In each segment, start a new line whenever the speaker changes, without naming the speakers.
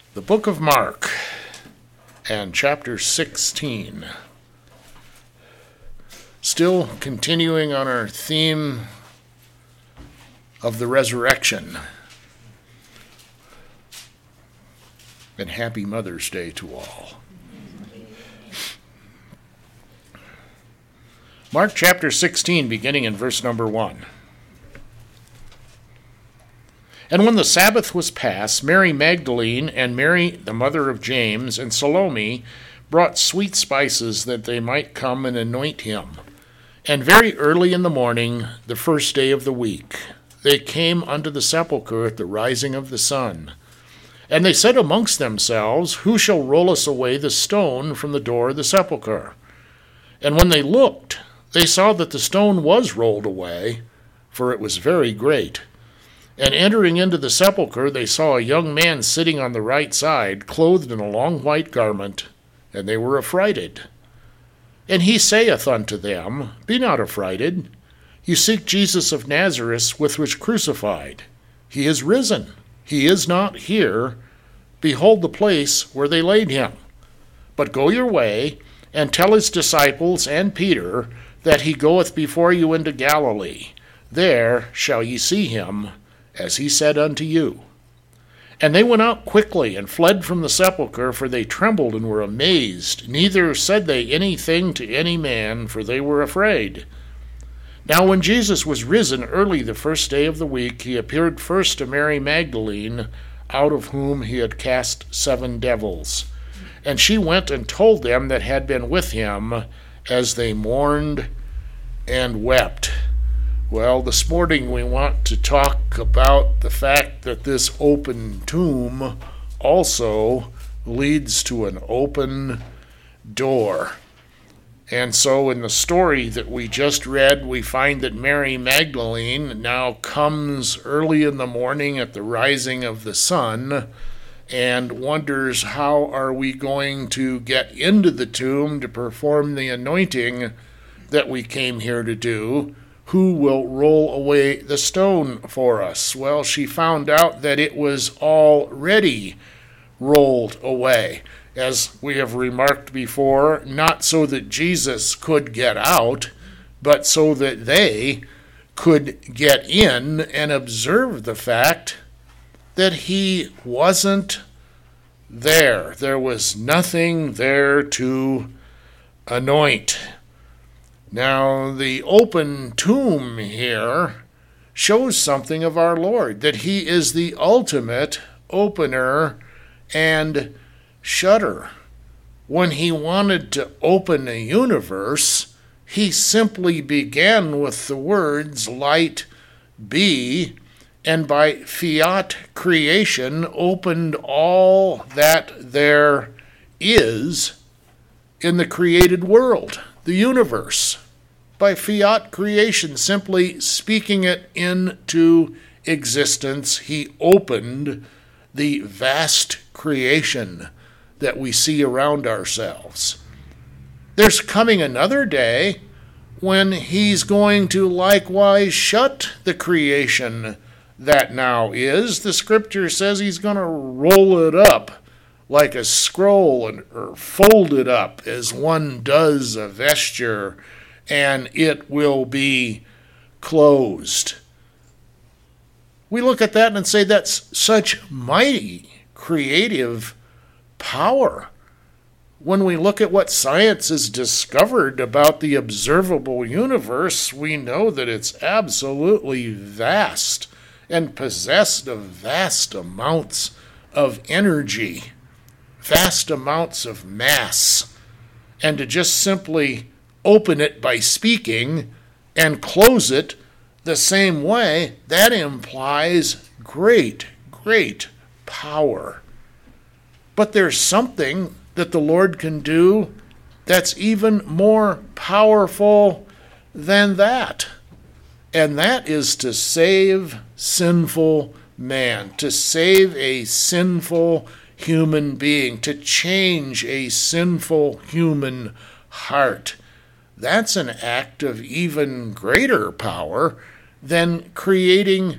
The book of Mark and chapter 16. Still continuing on our theme of the resurrection. And happy Mother's Day to all. Mark chapter 16, beginning in verse number 1. And when the Sabbath was past, Mary Magdalene and Mary, the mother of James, and Salome brought sweet spices that they might come and anoint him. And very early in the morning, the first day of the week, they came unto the sepulchre at the rising of the sun. And they said amongst themselves, Who shall roll us away the stone from the door of the sepulchre? And when they looked, they saw that the stone was rolled away, for it was very great. And entering into the sepulchre, they saw a young man sitting on the right side, clothed in a long white garment, and they were affrighted. And he saith unto them, Be not affrighted. You seek Jesus of Nazareth, which was crucified. He is risen. He is not here. Behold the place where they laid him. But go your way, and tell his disciples and Peter that he goeth before you into Galilee. There shall ye see him, as he said unto you. And they went out quickly and fled from the sepulchre, for they trembled and were amazed. Neither said they anything to any man, for they were afraid. Now when Jesus was risen early the first day of the week, he appeared first to Mary Magdalene, out of whom he had cast 7 devils. And she went and told them that had been with him, as they mourned and wept. Well, this morning we want to talk about the fact that this open tomb also leads to an open door. And so in the story that we just read, we find that Mary Magdalene now comes early in the morning at the rising of the sun and wonders, how are we going to get into the tomb to perform the anointing that we came here to do? Who will roll away the stone for us? Well, she found out that it was already rolled away. As we have remarked before, not so that Jesus could get out, but so that they could get in and observe the fact that he wasn't there. There was nothing there to anoint. Now, the open tomb here shows something of our Lord, that he is the ultimate opener and shutter. When he wanted to open a universe, he simply began with the words, Light be, and by fiat creation opened all that there is in the created world. The universe, by fiat creation, simply speaking it into existence, he opened the vast creation that we see around ourselves. There's coming another day when he's going to likewise shut the creation that now is. The scripture says he's going to roll it up like a scroll, or fold it up as one does a vesture, and it will be closed. We look at that and say that's such mighty creative power. When we look at what science has discovered about the observable universe, we know that it's absolutely vast and possessed of vast amounts of energy, vast amounts of mass, and to just simply open it by speaking and close it the same way, that implies great, great power. But there's something that the Lord can do that's even more powerful than that, and that is to save sinful man, to save a sinful human being, to change a sinful human heart. That's an act of even greater power than creating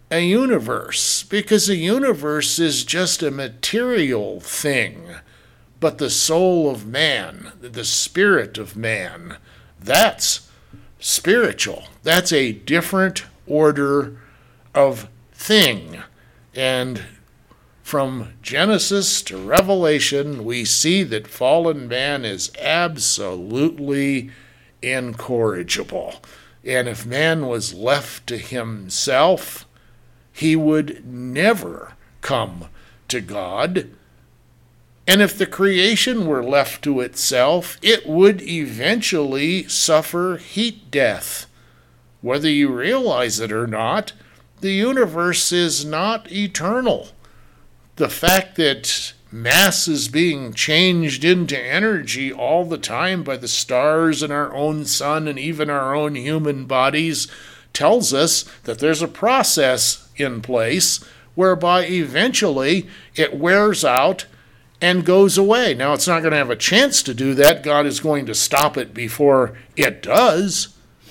a universe, because a universe is just a material thing. But the soul of man, the spirit of man, that's spiritual. That's a different order of thing. And from Genesis to Revelation, we see that fallen man is absolutely incorrigible. And if man was left to himself, he would never come to God. And if the creation were left to itself, it would eventually suffer heat death. Whether you realize it or not, the universe is not eternal. The fact that mass is being changed into energy all the time by the stars and our own sun and even our own human bodies tells us that there's a process in place whereby eventually it wears out and goes away. Now, it's not going to have a chance to do that. God is going to stop it before it does.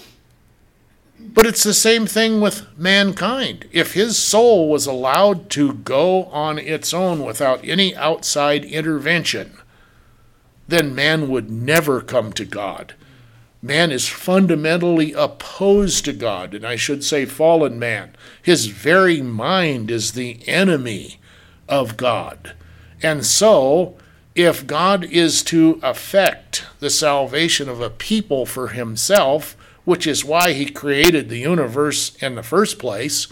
But it's the same thing with mankind. If his soul was allowed to go on its own without any outside intervention, then man would never come to God. Man is fundamentally opposed to God, and I should say fallen man. His very mind is the enemy of God. And so, if God is to effect the salvation of a people for himself, which is why he created the universe in the first place,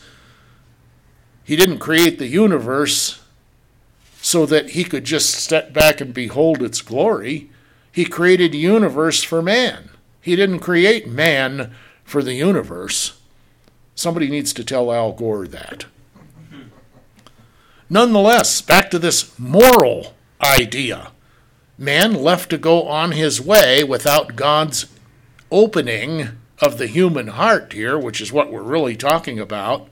he didn't create the universe so that he could just step back and behold its glory. He created the universe for man. He didn't create man for the universe. Somebody needs to tell Al Gore that. Nonetheless, back to this moral idea. Man left to go on his way without God's opening of the human heart here, which is what we're really talking about,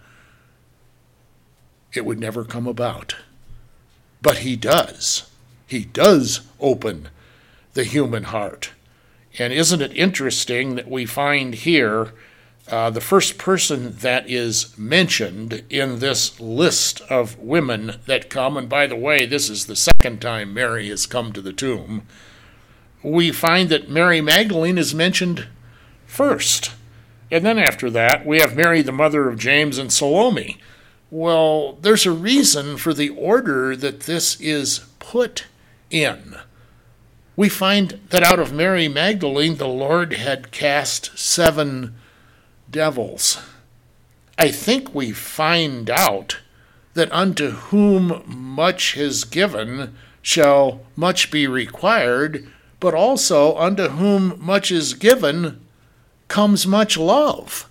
it would never come about. But he does. He does open the human heart. And isn't it interesting that we find here the first person that is mentioned in this list of women that come, and by the way, this is the second time Mary has come to the tomb, we find that Mary Magdalene is mentioned first. And then after that, we have Mary, the mother of James, and Salome. Well, there's a reason for the order that this is put in. We find that out of Mary Magdalene, the Lord had cast 7 devils. I think we find out that unto whom much is given shall much be required, but also unto whom much is given comes much love.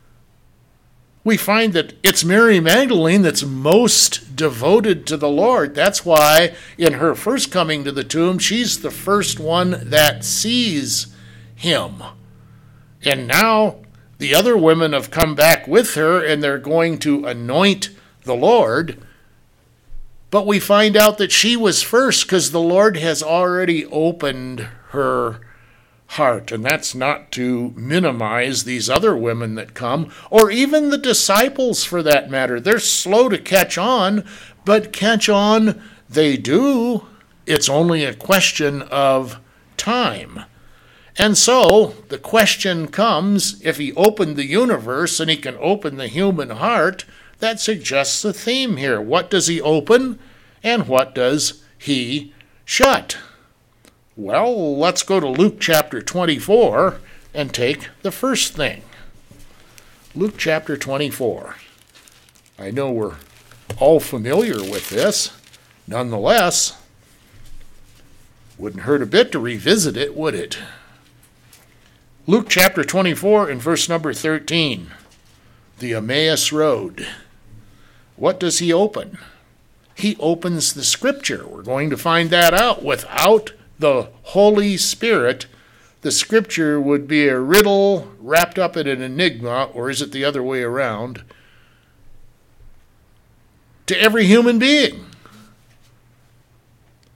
We find that it's Mary Magdalene that's most devoted to the Lord. That's why in her first coming to the tomb, she's the first one that sees him. And now the other women have come back with her, and they're going to anoint the Lord. But we find out that she was first because the Lord has already opened her heart. And that's not to minimize these other women that come, or even the disciples for that matter. They're slow to catch on, but catch on they do. It's only a question of time. And so the question comes, if he opened the universe and he can open the human heart, that suggests a theme here. What does he open and what does he shut? Well, let's go to Luke chapter 24 and take the first thing. Luke chapter 24. I know we're all familiar with this. Nonetheless, wouldn't hurt a bit to revisit it, would it? Luke chapter 24 and verse number 13. The Emmaus Road. What does he open? He opens the Scripture. We're going to find that out. Without the Holy Spirit, the Scripture would be a riddle wrapped up in an enigma, or is it the other way around, to every human being.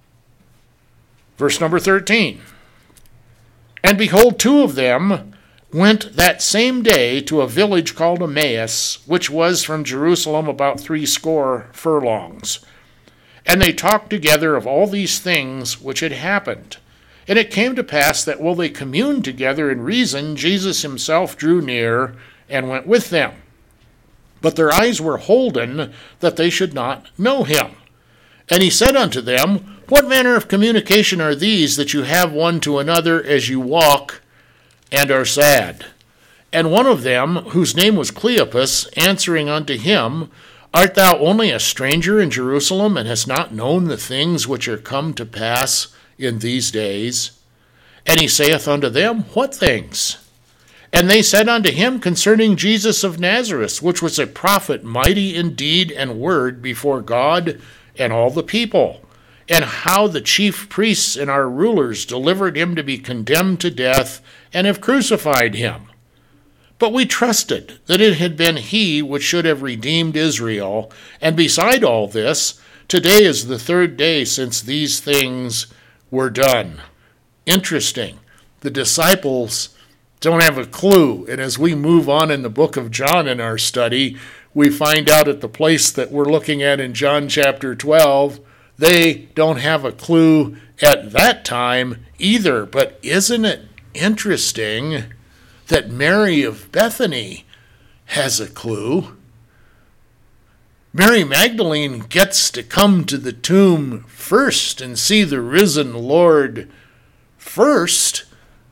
Verse number 13. And behold, 2 of them went that same day to a village called Emmaus, which was from Jerusalem about 60 furlongs. And they talked together of all these things which had happened. And it came to pass that while they communed together in reason, Jesus himself drew near and went with them. But their eyes were holden that they should not know him. And he said unto them, What manner of communication are these that you have one to another as you walk and are sad? And one of them, whose name was Cleopas, answering unto him, Art thou only a stranger in Jerusalem, and hast not known the things which are come to pass in these days? And he saith unto them, What things? And they said unto him concerning Jesus of Nazareth, which was a prophet mighty in deed and word before God and all the people, and how the chief priests and our rulers delivered him to be condemned to death, and have crucified him. But we trusted that it had been he which should have redeemed Israel. And beside all this, today is the 3rd day since these things were done. Interesting. The disciples don't have a clue. And as we move on in the book of John in our study, we find out at the place that we're looking at in John chapter 12, they don't have a clue at that time either. But isn't it interesting that Mary of Bethany has a clue? Mary Magdalene gets to come to the tomb first and see the risen Lord first.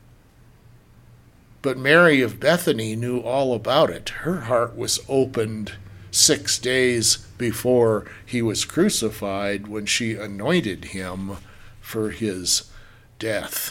But Mary of Bethany knew all about it. Her heart was opened 6 days before he was crucified when she anointed him for his death.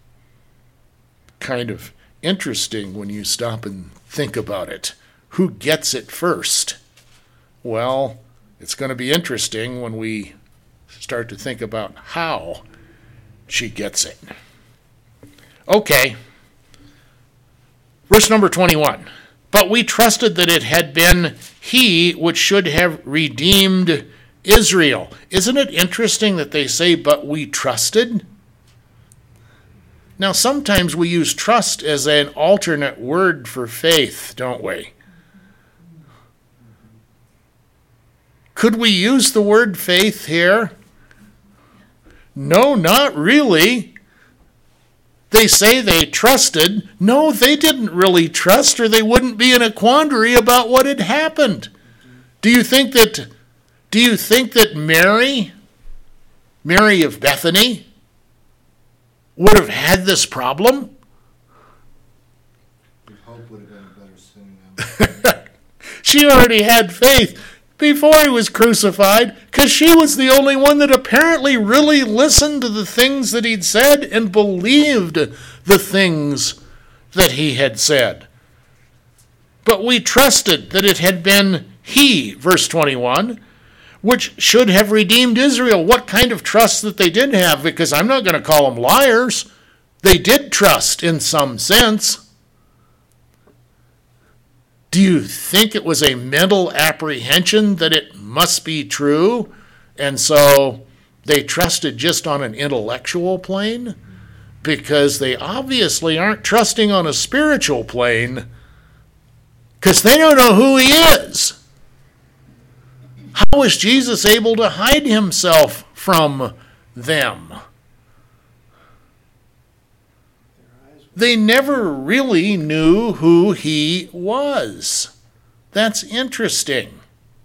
Kind of interesting when you stop and think about it. Who gets it first? Well, it's going to be interesting when we start to think about how she gets it. Okay. Verse number 21. But we trusted that it had been he which should have redeemed Israel. Isn't it interesting that they say, but we trusted? Now, sometimes we use trust as an alternate word for faith, don't we? Could we use the word faith here? No, not really. They say they trusted. No, they didn't really trust, or they wouldn't be in a quandary about what had happened. Do you think that Mary of Bethany, would have had this problem?
Hope would have been a better synonym.
She already had faith before he was crucified, because she was the only one that apparently really listened to the things that he'd said and believed the things that he had said. But we trusted that it had been he, verse 21, which should have redeemed Israel. What kind of trust that they did have? Because I'm not going to call them liars. They did trust in some sense. Do you think it was a mental apprehension that it must be true, and so they trusted just on an intellectual plane? Because they obviously aren't trusting on a spiritual plane, because they don't know who he is. How is Jesus able to hide himself from them? They never really knew who he was. That's interesting.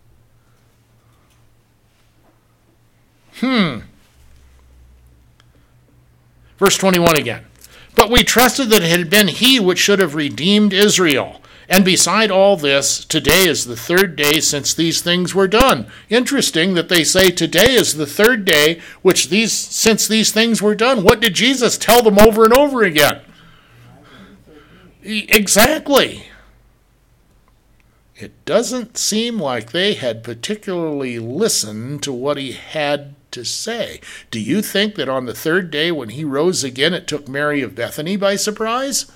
Verse 21 again. But we trusted that it had been he which should have redeemed Israel. And beside all this, today is the 3rd day since these things were done. Interesting that they say today is the 3rd day since these things were done. What did Jesus tell them over and over again? Exactly. It doesn't seem like they had particularly listened to what he had to say. Do you think that on the 3rd day when he rose again, it took Mary of Bethany by surprise?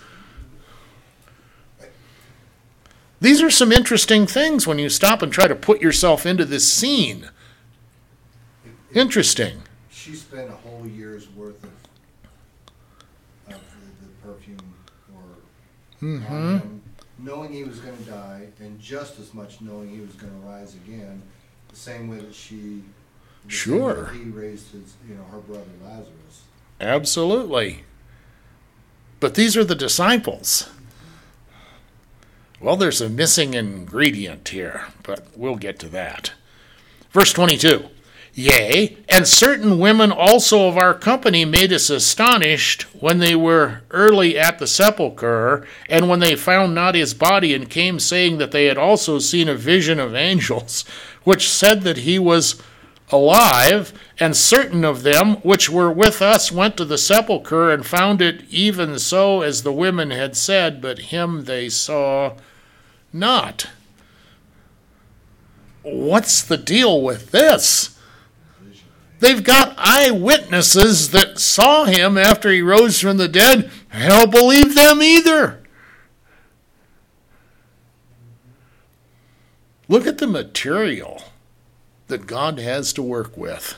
These are some interesting things when you stop and try to put yourself into this scene. Interesting.
She spent a whole year's worth of the perfume or on him, knowing he was going to die, and just as much knowing he was going to rise again, the same way that the same
Sure.
way that he raised his, her brother Lazarus.
Absolutely. But these are the disciples. Well, there's a missing ingredient here, but we'll get to that. Verse 22. Yea, and certain women also of our company made us astonished when they were early at the sepulchre, and when they found not his body, and came saying that they had also seen a vision of angels, which said that he was alive. And certain of them which were with us went to the sepulchre, and found it even so as the women had said, but him they saw not. What's the deal with this? They've got eyewitnesses that saw him after he rose from the dead. I don't believe them either. Look at the material that God has to work with.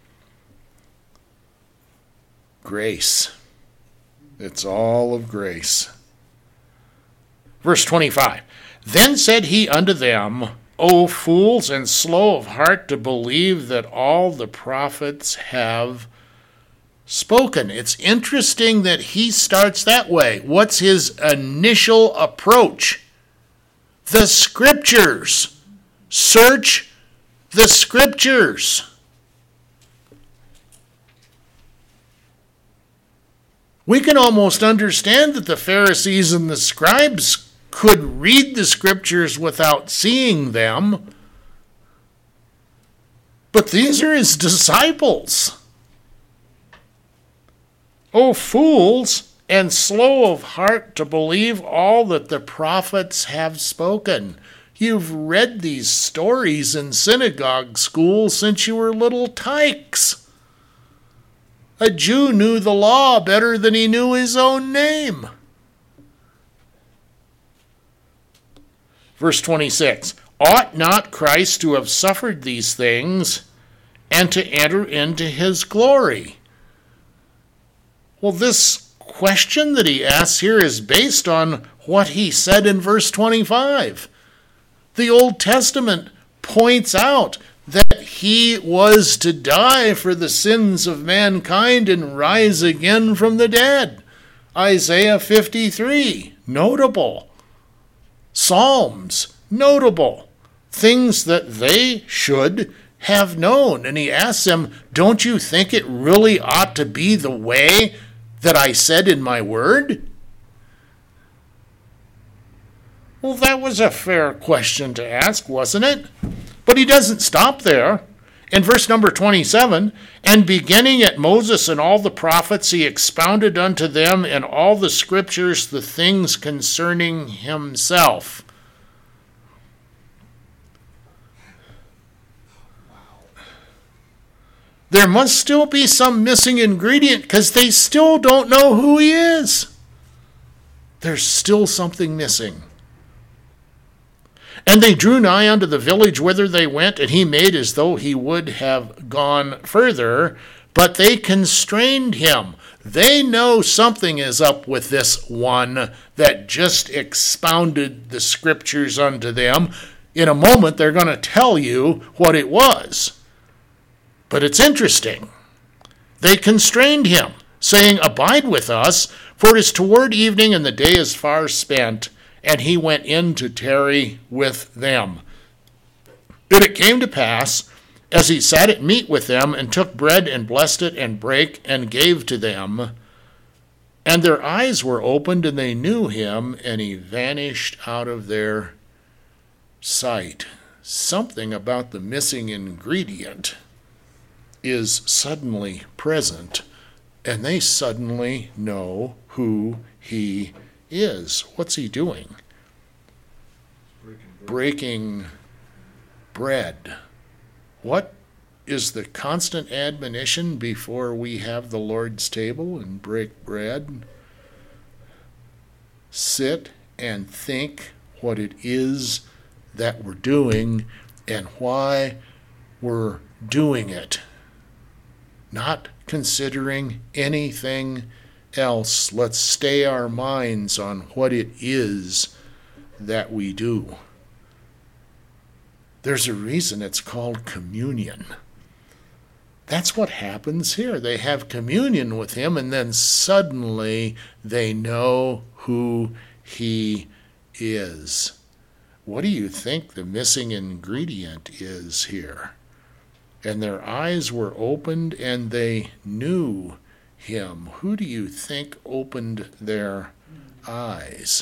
Grace. It's all of grace. Verse 25. Then said he unto them, O fools, and slow of heart to believe that all the prophets have spoken. It's interesting that he starts that way. What's his initial approach? The Scriptures. Search the Scriptures. We can almost understand that the Pharisees and the scribes could read the Scriptures without seeing them, but these are his disciples. O fools, and slow of heart to believe all that the prophets have spoken. You've read these stories in synagogue school since you were little tykes. A Jew knew the law better than he knew his own name. Verse 26, ought not Christ to have suffered these things and to enter into his glory? Well, this question that he asks here is based on what he said in verse 25. The Old Testament points out that he was to die for the sins of mankind and rise again from the dead. Isaiah 53, notable. Psalms, notable. Things that they should have known. And he asks them, don't you think it really ought to be the way that I said in my word? Well, that was a fair question to ask, wasn't it? But he doesn't stop there. In verse number 27, and beginning at Moses and all the prophets, he expounded unto them in all the Scriptures the things concerning himself. There must still be some missing ingredient because they still don't know who he is. There's still something missing. And they drew nigh unto the village whither they went, and he made as though he would have gone further, but they constrained him. They know something is up with this one that just expounded the Scriptures unto them. In a moment, they're going to tell you what it was. But it's interesting. They constrained him, saying, Abide with us, for it is toward evening, and the day is far spent. And he went in to tarry with them. And it came to pass, as he sat at meat with them, and took bread, and blessed it, and brake, and gave to them. And their eyes were opened, and they knew him, and he vanished out of their sight. Something about the missing ingredient is suddenly present, and they suddenly know who he is. What's he doing? Breaking bread. What is the constant admonition before we have the Lord's table and break bread? Sit and think what it is that we're doing and why we're doing it. Not considering anything else, let's stay our minds on what it is that we do. There's a reason it's called communion. That's what happens here. They have communion with him, and then suddenly they know who he is. What do you think the missing ingredient is here? And their eyes were opened, and they knew him. Who do you think opened their eyes?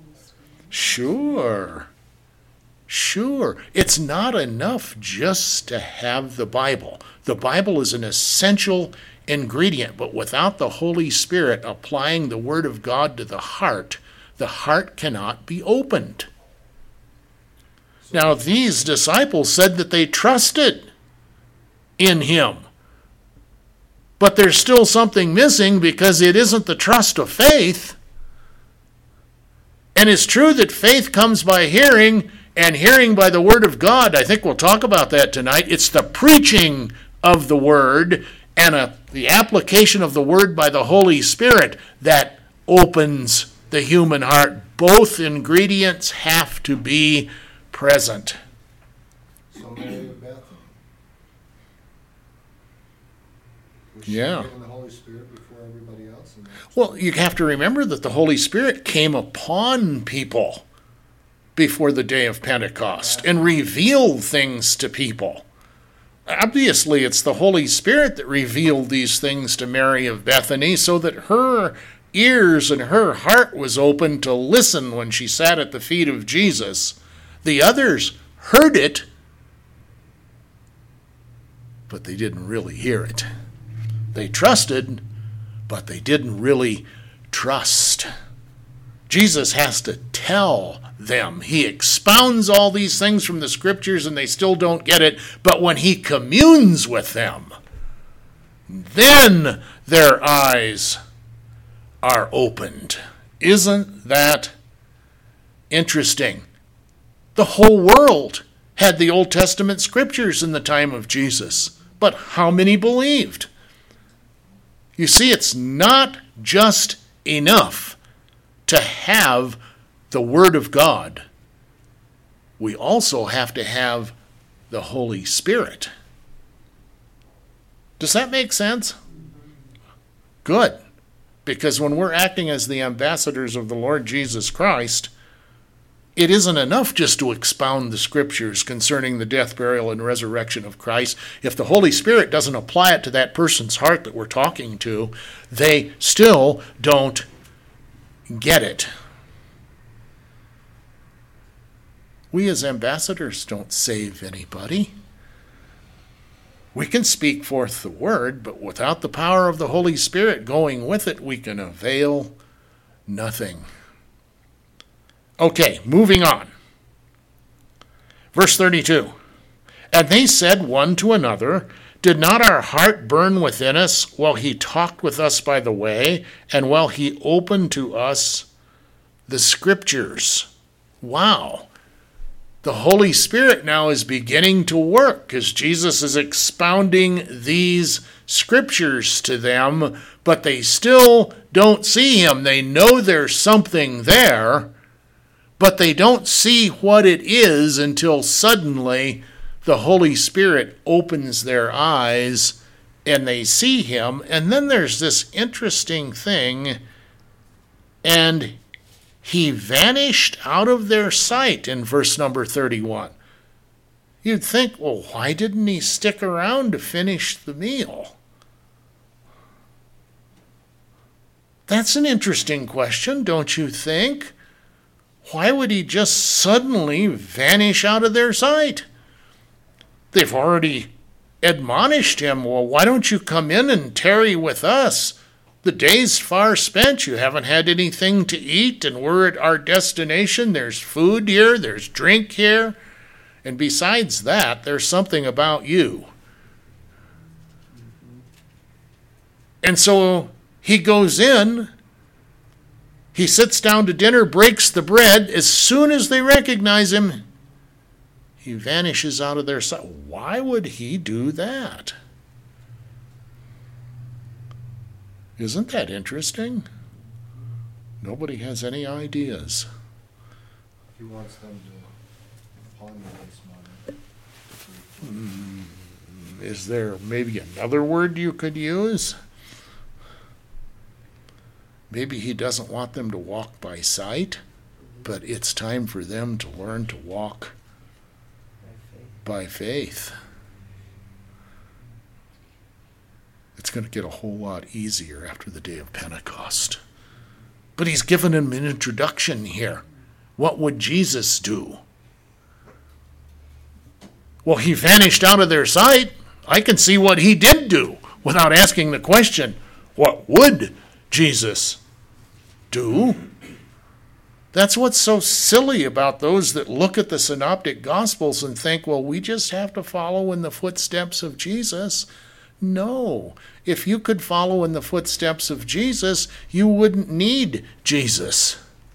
Sure. It's not enough just to have the Bible. The Bible is an essential ingredient, but without the Holy Spirit applying the Word of God to the heart cannot be opened. Now, these disciples said that they trusted in him, but there's still something missing because it isn't the trust of faith. And it's true that faith comes by hearing, and hearing by the Word of God. I think we'll talk about that tonight. It's the preaching of the Word and the application of the Word by the Holy Spirit that opens the human heart. Both ingredients have to be present.
So Mary of Bethany. Was she
Yeah.
given the Holy Spirit before everybody else?
Well, you have to remember that the Holy Spirit came upon people before the day of Pentecost and revealed things to people. Obviously, it's the Holy Spirit that revealed these things to Mary of Bethany so that her ears and her heart was open to listen when she sat at the feet of Jesus. The others heard it, but they didn't really hear it. They trusted, but they didn't really trust. Jesus has to tell them. He expounds all these things from the Scriptures and they still don't get it, but when he communes with them, then their eyes are opened. Isn't that interesting? The whole world had the Old Testament Scriptures in the time of Jesus, but how many believed? You see, it's not just enough to have the Word of God. We also have to have the Holy Spirit. Does that make sense? Good. Because when we're acting as the ambassadors of the Lord Jesus Christ, it isn't enough just to expound the Scriptures concerning the death, burial, and resurrection of Christ. If the Holy Spirit doesn't apply it to that person's heart that we're talking to, they still don't get it. We as ambassadors don't save anybody. We can speak forth the word, but without the power of the Holy Spirit going with it, we can avail nothing. Okay, moving on. Verse 32. And they said one to another, did not our heart burn within us while he talked with us by the way, and while he opened to us the Scriptures? Wow. The Holy Spirit now is beginning to work as Jesus is expounding these Scriptures to them, but they still don't see him. They know there's something there, but they don't see what it is until suddenly the Holy Spirit opens their eyes and they see him. And then there's this interesting thing, and he vanished out of their sight in verse number 31. You'd think, well, why didn't he stick around to finish the meal? That's an interesting question, don't you think? Why would he just suddenly vanish out of their sight? They've already admonished him, well, why don't you come in and tarry with us? The day's far spent. You haven't had anything to eat, and we're at our destination. There's food here. There's drink here. And besides that, there's something about you. And so he goes in. He sits down to dinner, breaks the bread. As soon as they recognize him, he vanishes out of their sight. Why would he do that? Isn't that interesting? Nobody has any ideas.
He wants them to ponder this money.
Is there maybe another word you could use? Maybe he doesn't want them to walk by sight, but it's time for them to learn to walk by faith. It's going to get a whole lot easier after the day of Pentecost. But he's given them an introduction here. What would Jesus do? Well, he vanished out of their sight. I can see what he did do without asking the question, what would Jesus do? That's what's so silly about those that look at the Synoptic Gospels and think, well, we just have to follow in the footsteps of Jesus. No. If you could follow in the footsteps of Jesus, you wouldn't need Jesus.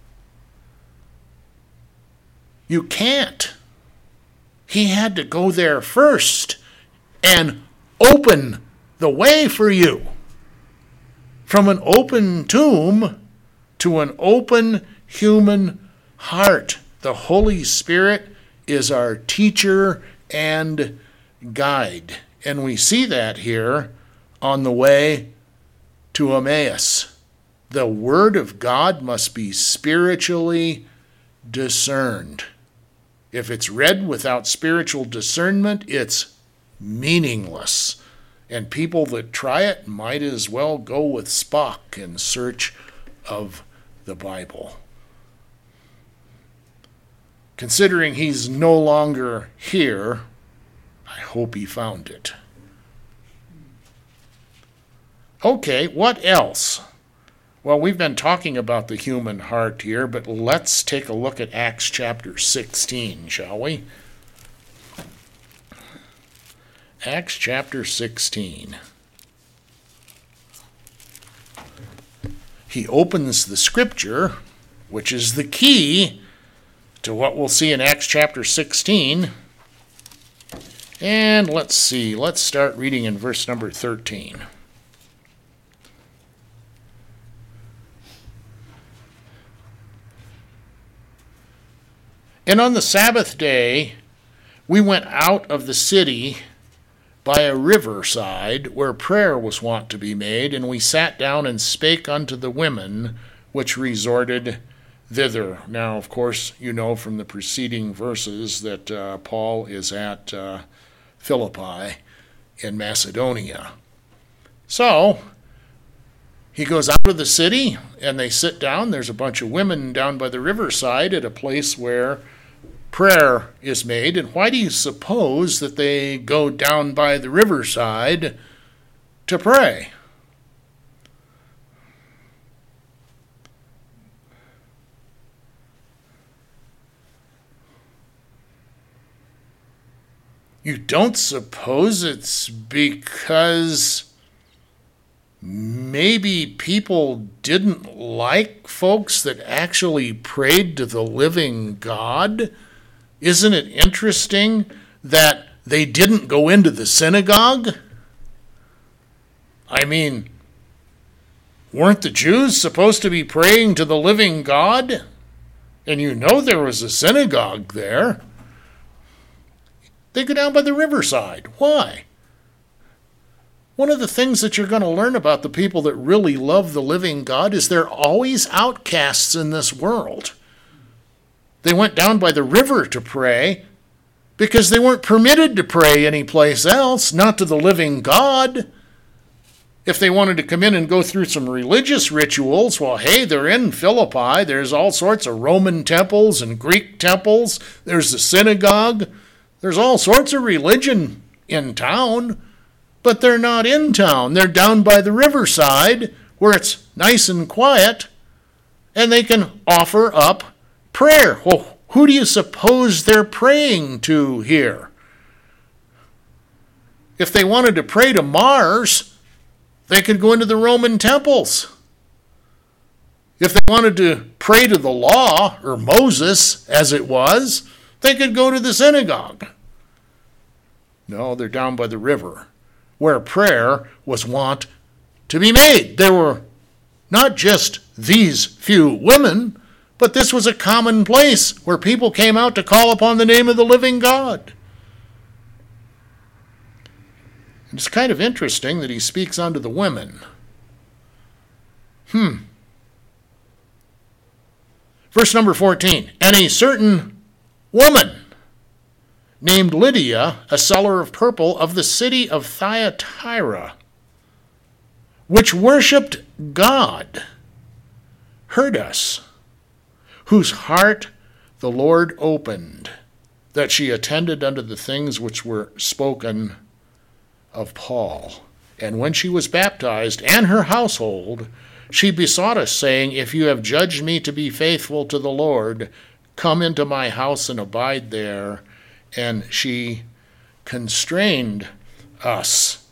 You can't. He had to go there first and open the way for you. From an open tomb to an open human heart. The Holy Spirit is our teacher and guide. And we see that here on the way to Emmaus. The Word of God must be spiritually discerned. If it's read without spiritual discernment, it's meaningless. And people that try it might as well go with Spock in search of the Bible. Considering he's no longer here, I hope he found it. Okay, what else? Well, we've been talking about the human heart here, but let's take a look at Acts chapter 16, shall we? Acts chapter 16. He opens the scripture, which is the key to what we'll see in Acts chapter 16. And let's see, let's start reading in verse number 13. And on the Sabbath day, we went out of the city by a riverside where prayer was wont to be made, and we sat down and spake unto the women which resorted thither. Now, of course, you know from the preceding verses that Paul is at Philippi in Macedonia. So, he goes out of the city, and they sit down. There's a bunch of women down by the riverside at a place where prayer is made. And why do you suppose that they go down by the riverside to pray? You don't suppose it's because maybe people didn't like folks that actually prayed to the living God? Isn't it interesting that they didn't go into the synagogue? I mean, weren't the Jews supposed to be praying to the living God? And you know there was a synagogue there. They go down by the riverside. Why? One of the things that you're going to learn about the people that really love the living God is they're always outcasts in this world. They went down by the river to pray because they weren't permitted to pray anyplace else, not to the living God. If they wanted to come in and go through some religious rituals, well, hey, they're in Philippi. There's all sorts of Roman temples and Greek temples. There's the synagogue. There's all sorts of religion in town, but they're not in town. They're down by the riverside where it's nice and quiet, and they can offer up prayer. Well, who do you suppose they're praying to here? If they wanted to pray to Mars, they could go into the Roman temples. If they wanted to pray to the law, or Moses, as it was, they could go to the synagogue. No, they're down by the river, where prayer was wont to be made. There were not just these few women, but this was a common place where people came out to call upon the name of the living God. It's kind of interesting that he speaks unto the women. Verse number 14. And a certain woman named Lydia, a seller of purple of the city of Thyatira, which worshipped God, heard us, whose heart the Lord opened, that she attended unto the things which were spoken of Paul. And when she was baptized, and her household, she besought us, saying, If you have judged me to be faithful to the Lord, come into my house and abide there. And she constrained us.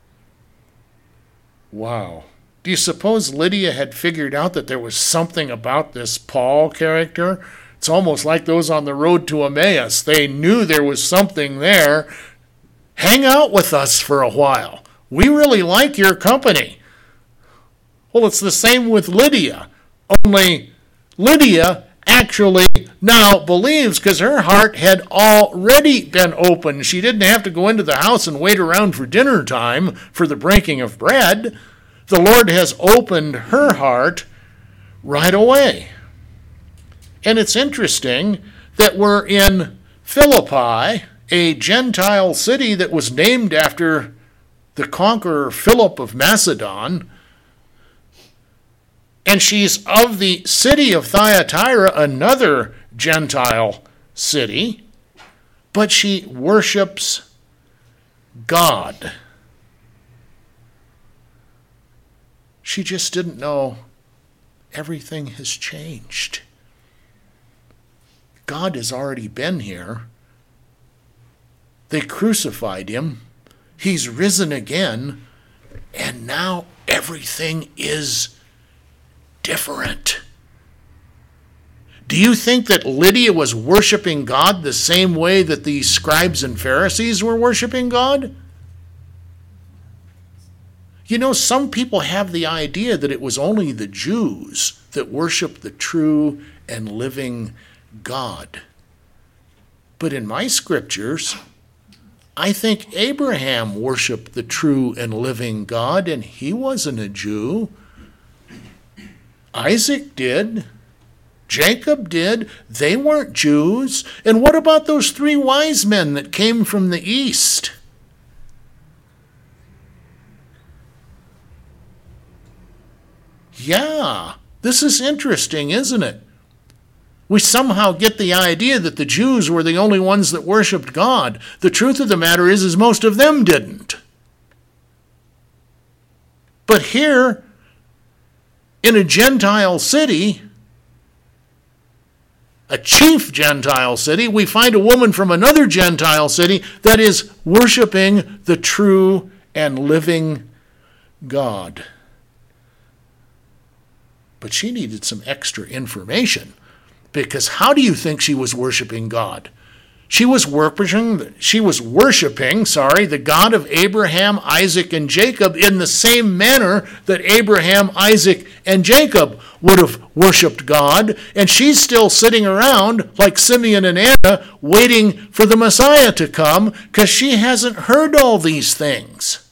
Wow. Do you suppose Lydia had figured out that there was something about this Paul character? It's almost like those on the road to Emmaus. They knew there was something there. Hang out with us for a while. We really like your company. Well, it's the same with Lydia. Only Lydia actually now believes because her heart had already been opened. She didn't have to go into the house and wait around for dinner time for the breaking of bread. The Lord has opened her heart right away. And it's interesting that we're in Philippi, a Gentile city that was named after the conqueror Philip of Macedon. And she's of the city of Thyatira, another Gentile city, but she worships God. She just didn't know everything has changed. God has already been here. They crucified him. He's risen again. And now everything is different. Do you think that Lydia was worshiping God the same way that the scribes and Pharisees were worshiping God? You know, some people have the idea that it was only the Jews that worshiped the true and living God. But in my scriptures, I think Abraham worshiped the true and living God, and he wasn't a Jew. Isaac did. Jacob did. They weren't Jews. And what about those 3 wise men that came from the east? Yeah, this is interesting, isn't it? We somehow get the idea that the Jews were the only ones that worshiped God. The truth of the matter is most of them didn't. But here, in a Gentile city, a chief Gentile city, we find a woman from another Gentile city that is worshiping the true and living God. But she needed some extra information, because how do you think she was worshiping God? She was worshiping the God of Abraham, Isaac, and Jacob in the same manner that Abraham, Isaac, and Jacob would have worshiped God. And she's still sitting around like Simeon and Anna waiting for the Messiah to come because she hasn't heard all these things.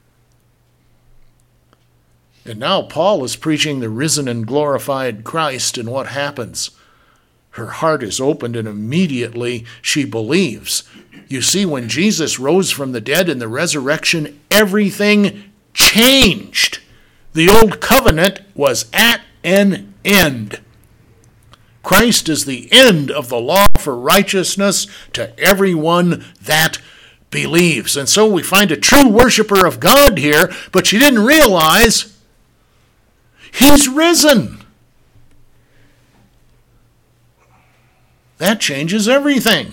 And now Paul is preaching the risen and glorified Christ, and what happens? Her heart is opened, and immediately she believes. You see, when Jesus rose from the dead in the resurrection, everything changed. The old covenant was at an end. Christ is the end of the law for righteousness to everyone that believes. And so we find a true worshiper of God here, but she didn't realize He's risen. That changes everything.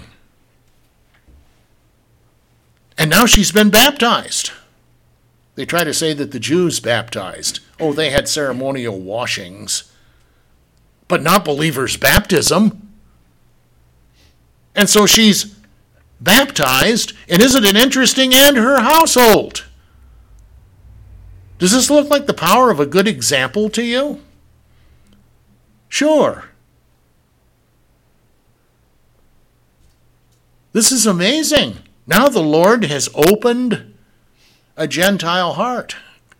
And now she's been baptized. They try to say that the Jews baptized. Oh, they had ceremonial washings, but not believers' baptism. And so she's baptized, and isn't it interesting? And her household. Does this look like the power of a good example to you? Sure. This is amazing. Now the Lord has opened a Gentile heart.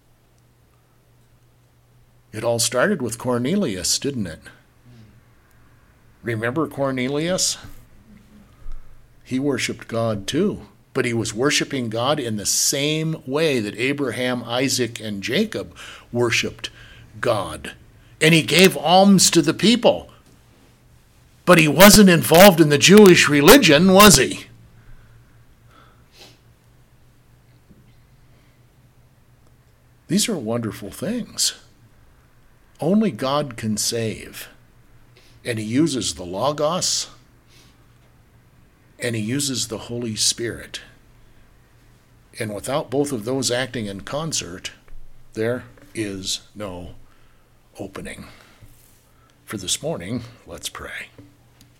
It all started with Cornelius, didn't it? Remember Cornelius? He worshiped God too, but he was worshiping God in the same way that Abraham, Isaac, and Jacob worshiped God. And he gave alms to the people. But he wasn't involved in the Jewish religion, was he? These are wonderful things. Only God can save. And he uses the Logos, and he uses the Holy Spirit. And without both of those acting in concert, there is no opening. For this morning, let's pray.